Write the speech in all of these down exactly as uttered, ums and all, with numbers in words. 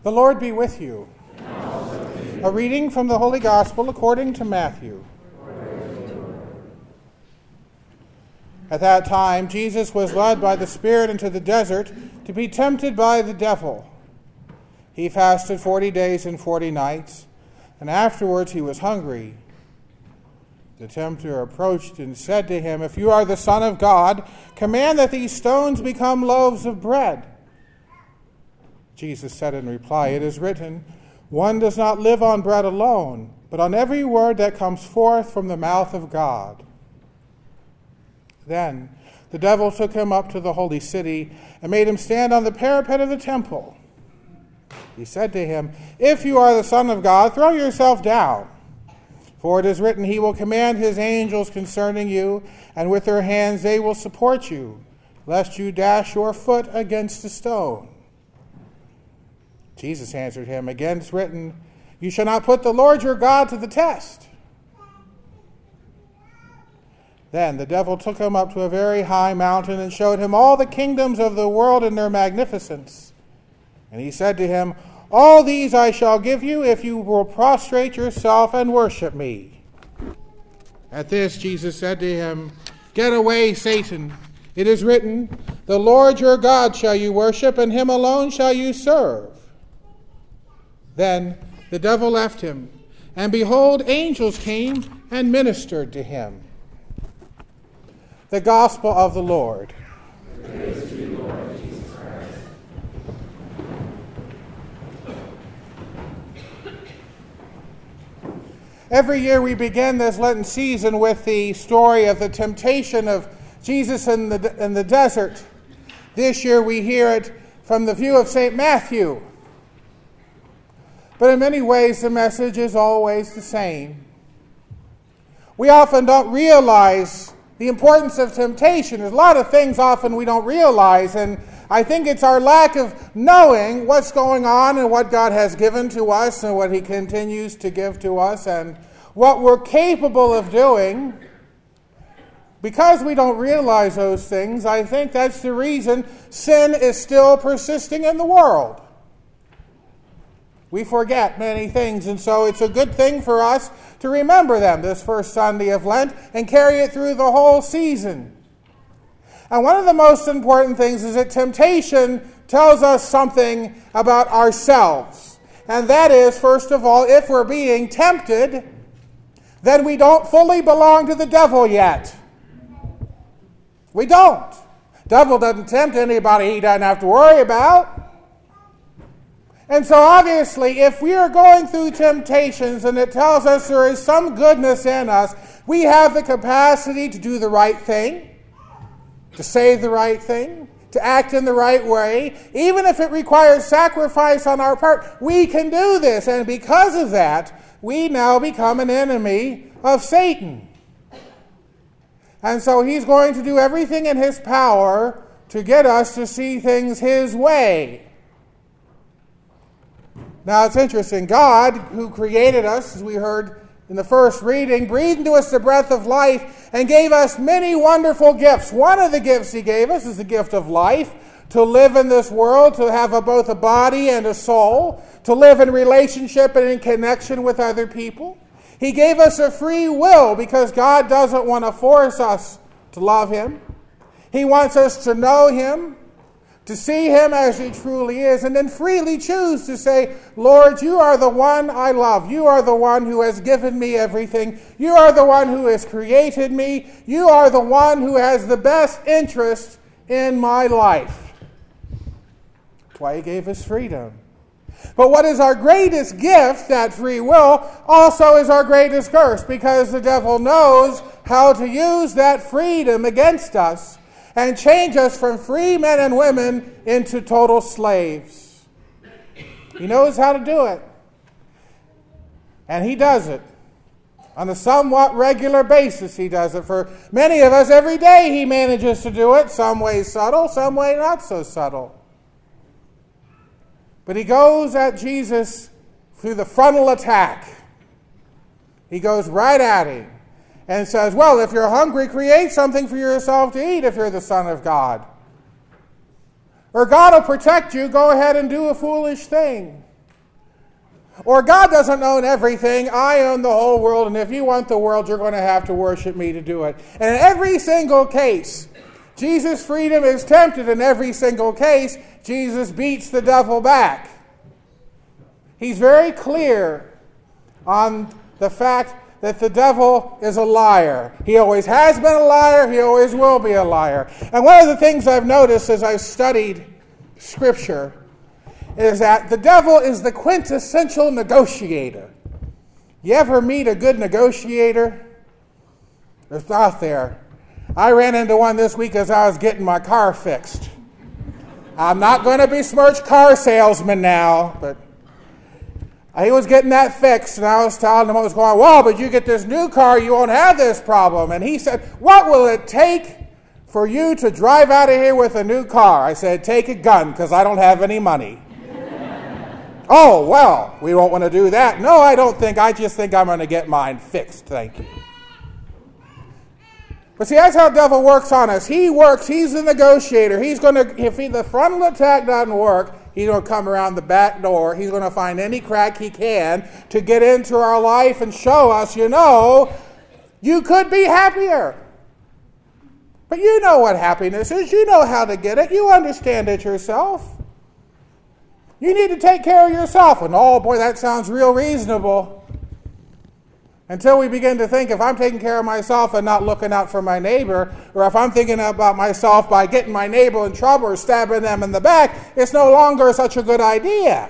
The Lord be with you. A reading from the Holy Gospel according to Matthew. At that time, Jesus was led by the Spirit into the desert to be tempted by the devil. He fasted forty days and forty nights, and afterwards he was hungry. The tempter approached and said to him, "If you are the Son of God, command that these stones become loaves of bread." Jesus said in reply, "It is written, 'One does not live on bread alone, but on every word that comes forth from the mouth of God.'" Then the devil took him up to the holy city and made him stand on the parapet of the temple. He said to him, "If you are the Son of God, throw yourself down. For it is written, 'He will command his angels concerning you, and with their hands they will support you, lest you dash your foot against a stone.'" Jesus answered him, "Again it's written, 'You shall not put the Lord your God to the test.'" Then the devil took him up to a very high mountain and showed him all the kingdoms of the world in their magnificence. And he said to him, "All these I shall give you if you will prostrate yourself and worship me." At this Jesus said to him, "Get away, Satan. It is written, 'The Lord your God shall you worship, and him alone shall you serve.'" Then the devil left him, and behold, angels came and ministered to him. The Gospel of the Lord. Praise to you, Lord Jesus Christ. Every year we begin this Lenten season with the story of the temptation of Jesus in the, in the desert. This year we hear it from the view of Saint Matthew. But in many ways the message is always the same. We often don't realize the importance of temptation. There's a lot of things often we don't realize, and I think it's our lack of knowing what's going on and what God has given to us and what he continues to give to us and what we're capable of doing. Because we don't realize those things, I think that's the reason sin is still persisting in the world. We forget many things, and so it's a good thing for us to remember them this first Sunday of Lent and carry it through the whole season. And one of the most important things is that temptation tells us something about ourselves. And that is, first of all, if we're being tempted, then we don't fully belong to the devil yet. We don't. The devil doesn't tempt anybody he doesn't have to worry about. And so obviously, if we are going through temptations and it tells us there is some goodness in us, we have the capacity to do the right thing, to say the right thing, to act in the right way. Even if it requires sacrifice on our part, we can do this. And because of that, we now become an enemy of Satan. And so he's going to do everything in his power to get us to see things his way. Now, it's interesting. God, who created us, as we heard in the first reading, breathed into us the breath of life and gave us many wonderful gifts. One of the gifts he gave us is the gift of life, to live in this world, to have a, both a body and a soul, to live in relationship and in connection with other people. He gave us a free will because God doesn't want to force us to love him. He wants us to know him, to see him as he truly is, and then freely choose to say, "Lord, you are the one I love. You are the one who has given me everything. You are the one who has created me. You are the one who has the best interest in my life." That's why he gave us freedom. But what is our greatest gift, that free will, also is our greatest curse, because the devil knows how to use that freedom against us and change us from free men and women into total slaves. He knows how to do it. And he does it. On a somewhat regular basis he does it. For many of us, every day he manages to do it. Some way subtle, some way not so subtle. But he goes at Jesus through the frontal attack. He goes right at him and says, "Well, if you're hungry, create something for yourself to eat if you're the Son of God. Or God will protect you, go ahead and do a foolish thing." Or God doesn't own everything. I own the whole world, and if you want the world, you're going to have to worship me to do it. And in every single case, Jesus' freedom is tempted. In every single case, Jesus beats the devil back. He's very clear on the fact that the devil is a liar. He always has been a liar. He always will be a liar. And one of the things I've noticed as I've studied Scripture is that the devil is the quintessential negotiator. You ever meet a good negotiator? It's out there. I ran into one this week as I was getting my car fixed. I'm not going to besmirch car salesmen now, but he was getting that fixed, and I was telling him what was going on. Well, but you get this new car, you won't have this problem. And he said, what will it take for you to drive out of here with a new car? I said, take a gun, because I don't have any money. Oh, well, we won't want to do that. No, I don't think. I just think I'm going to get mine fixed. Thank you. But see, that's how the devil works on us. He works. He's the negotiator. He's going to, if he, the frontal attack doesn't work, he's going to come around the back door. He's going to find any crack he can to get into our life and show us, you know, you could be happier. But you know what happiness is. You know how to get it. You understand it yourself. You need to take care of yourself. And oh boy, that sounds real reasonable. Until we begin to think, if I'm taking care of myself and not looking out for my neighbor, or if I'm thinking about myself by getting my neighbor in trouble or stabbing them in the back, it's no longer such a good idea.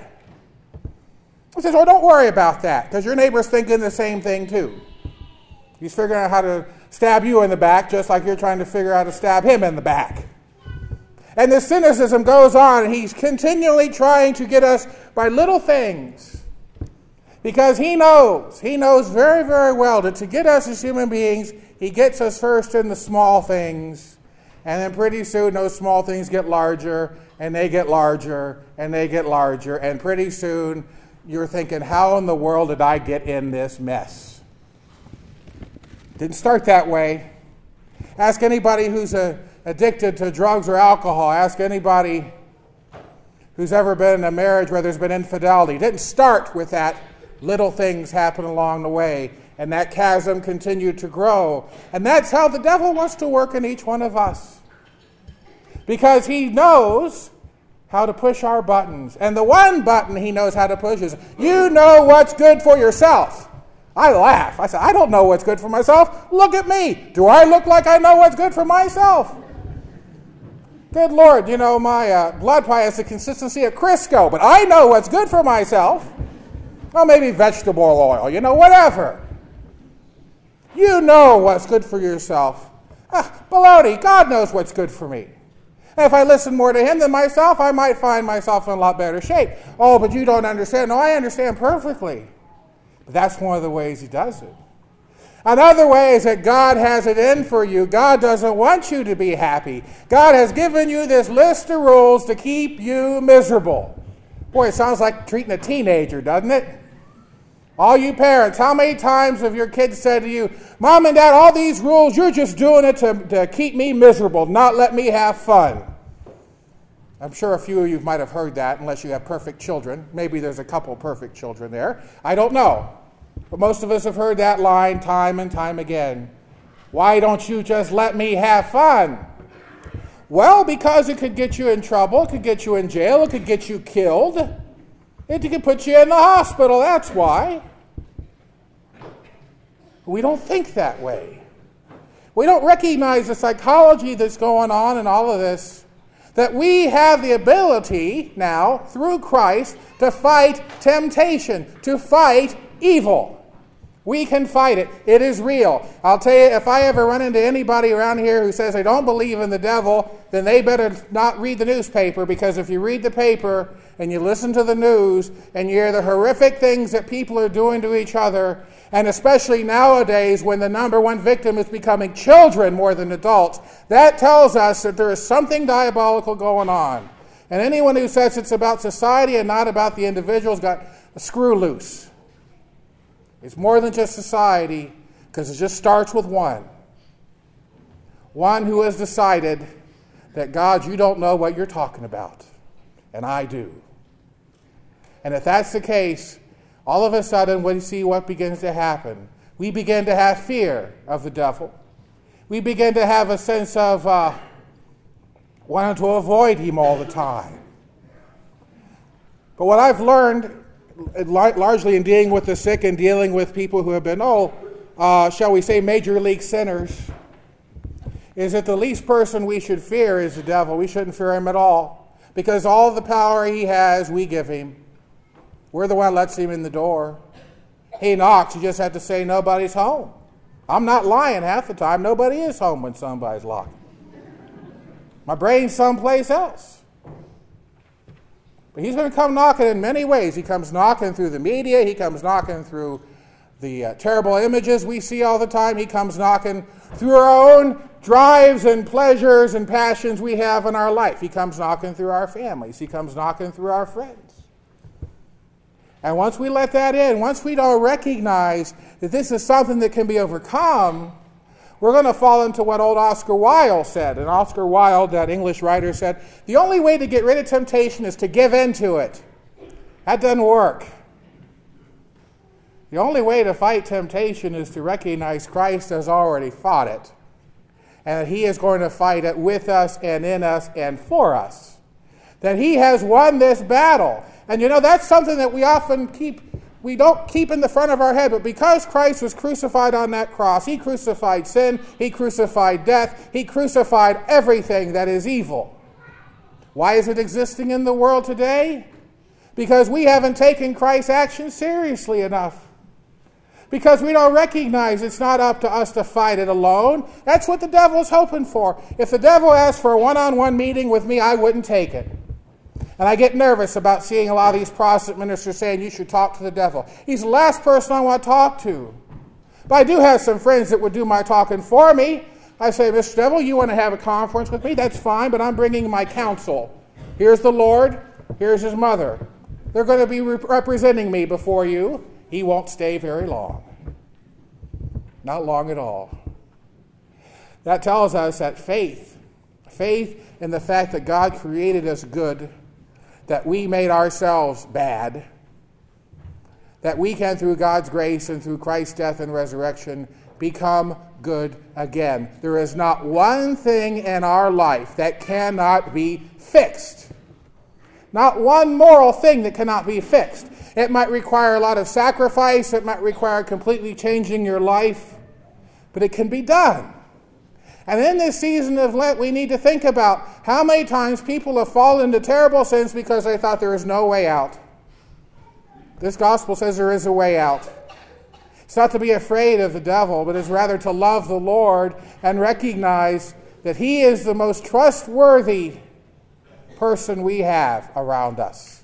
He says, well, don't worry about that, because your neighbor's thinking the same thing too. He's figuring out how to stab you in the back, just like you're trying to figure out how to stab him in the back. And the cynicism goes on, and he's continually trying to get us by little things. Because he knows, he knows very, very well that to get us as human beings, he gets us first in the small things. And then pretty soon those small things get larger, and they get larger, and they get larger. And pretty soon you're thinking, how in the world did I get in this mess? Didn't start that way. Ask anybody who's a addicted to drugs or alcohol. Ask anybody who's ever been in a marriage where there's been infidelity. It didn't start with that. Little things happen along the way, and that chasm continued to grow. And that's how the devil wants to work in each one of us. Because he knows how to push our buttons. And the one button he knows how to push is, you know what's good for yourself. I laugh. I say, I don't know what's good for myself. Look at me. Do I look like I know what's good for myself? Good Lord, you know, my uh, blood probably has the consistency of Crisco, but I know what's good for myself. Well, maybe vegetable oil, you know, whatever. You know what's good for yourself. Ah, baloney, God knows what's good for me. And if I listen more to him than myself, I might find myself in a lot better shape. Oh, but you don't understand. No, I understand perfectly. But that's one of the ways he does it. Another way is that God has it in for you. God doesn't want you to be happy. God has given you this list of rules to keep you miserable. Boy, it sounds like treating a teenager, doesn't it? All you parents, how many times have your kids said to you, Mom and Dad, all these rules, you're just doing it to, to keep me miserable, not let me have fun. I'm sure a few of you might have heard that, unless you have perfect children. Maybe there's a couple perfect children there. I don't know. But most of us have heard that line time and time again. Why don't you just let me have fun? Well, because it could get you in trouble, it could get you in jail, it could get you killed. It could put you in the hospital, that's why. We don't think that way. We don't recognize the psychology that's going on in all of this. That we have the ability now, through Christ, to fight temptation, to fight evil. We can fight it. It is real. I'll tell you, if I ever run into anybody around here who says they don't believe in the devil, then they better not read the newspaper, because if you read the paper and you listen to the news and you hear the horrific things that people are doing to each other, and especially nowadays when the number one victim is becoming children more than adults, that tells us that there is something diabolical going on. And anyone who says it's about society and not about the individual's got a screw loose. It's more than just society, because it just starts with one. One who has decided that, God, you don't know what you're talking about, and I do. And if that's the case, all of a sudden we see what begins to happen. We begin to have fear of the devil. We begin to have a sense of uh, wanting to avoid him all the time. But what I've learned, largely in dealing with the sick and dealing with people who have been, oh, uh, shall we say, major league sinners, is that the least person we should fear is the devil. We shouldn't fear him at all, because all the power he has, we give him. We're the one that lets him in the door. He knocks, you just have to say nobody's home. I'm not lying half the time. Nobody is home when somebody's locked. My brain's someplace else. But he's going to come knocking in many ways. He comes knocking through the media. He comes knocking through the uh, terrible images we see all the time. He comes knocking through our own drives and pleasures and passions we have in our life. He comes knocking through our families. He comes knocking through our friends. And once we let that in, once we don't recognize that this is something that can be overcome, we're going to fall into what old Oscar Wilde said. And Oscar Wilde, that English writer, said, the only way to get rid of temptation is to give in to it. That doesn't work. The only way to fight temptation is to recognize Christ has already fought it, and that he is going to fight it with us and in us and for us. That he has won this battle. And you know, that's something that we often keep, we don't keep in the front of our head, but because Christ was crucified on that cross, he crucified sin, he crucified death, he crucified everything that is evil. Why is it existing in the world today? Because we haven't taken Christ's action seriously enough. Because we don't recognize it's not up to us to fight it alone. That's what the devil's hoping for. If the devil asked for a one-on-one meeting with me, I wouldn't take it. And I get nervous about seeing a lot of these Protestant ministers saying you should talk to the devil. He's the last person I want to talk to. But I do have some friends that would do my talking for me. I say, Mister Devil, you want to have a conference with me? That's fine, but I'm bringing my counsel. Here's the Lord. Here's his mother. They're going to be re- representing me before you. He won't stay very long. Not long at all. That tells us that faith, faith in the fact that God created us good, that we made ourselves bad, that we can, through God's grace and through Christ's death and resurrection, become good again. There is not one thing in our life that cannot be fixed. Not one moral thing that cannot be fixed. It might require a lot of sacrifice. It might require completely changing your life. But it can be done. And in this season of Lent, we need to think about how many times people have fallen into terrible sins because they thought there was no way out. This gospel says there is a way out. It's not to be afraid of the devil, but it's rather to love the Lord and recognize that he is the most trustworthy person we have around us.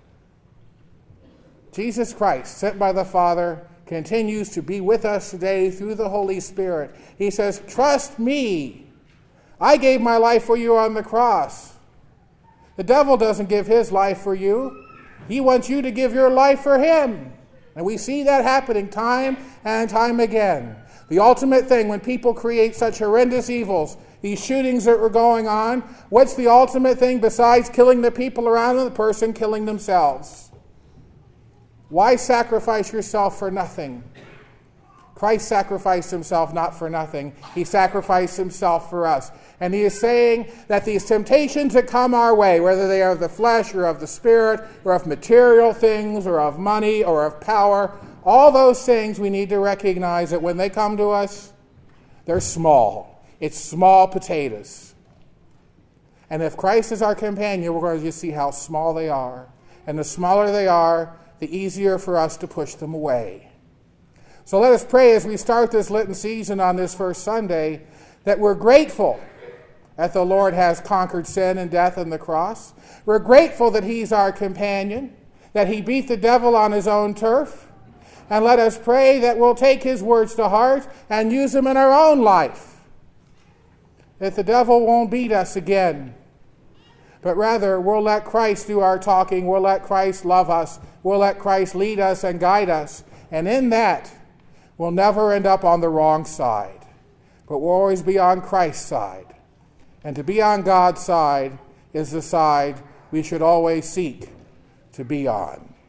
Jesus Christ, sent by the Father, continues to be with us today through the Holy Spirit. He says, trust me. I gave my life for you on the cross. The devil doesn't give his life for you. He wants you to give your life for him. And we see that happening time and time again. The ultimate thing, when people create such horrendous evils, these shootings that were going on, what's the ultimate thing besides killing the people around them? The person killing themselves. Why sacrifice yourself for nothing? Christ sacrificed himself not for nothing. He sacrificed himself for us. And he is saying that these temptations that come our way, whether they are of the flesh or of the spirit or of material things or of money or of power, all those things we need to recognize that when they come to us, they're small. It's small potatoes. And if Christ is our companion, we're going to just see how small they are. And the smaller they are, the easier for us to push them away. So let us pray as we start this Lenten season on this first Sunday that we're grateful that the Lord has conquered sin and death on the cross. We're grateful that he's our companion, that he beat the devil on his own turf. And let us pray that we'll take his words to heart and use them in our own life. That the devil won't beat us again. But rather, we'll let Christ do our talking. We'll let Christ love us. We'll let Christ lead us and guide us. And in that, we'll never end up on the wrong side. But we'll always be on Christ's side. And to be on God's side is the side we should always seek to be on.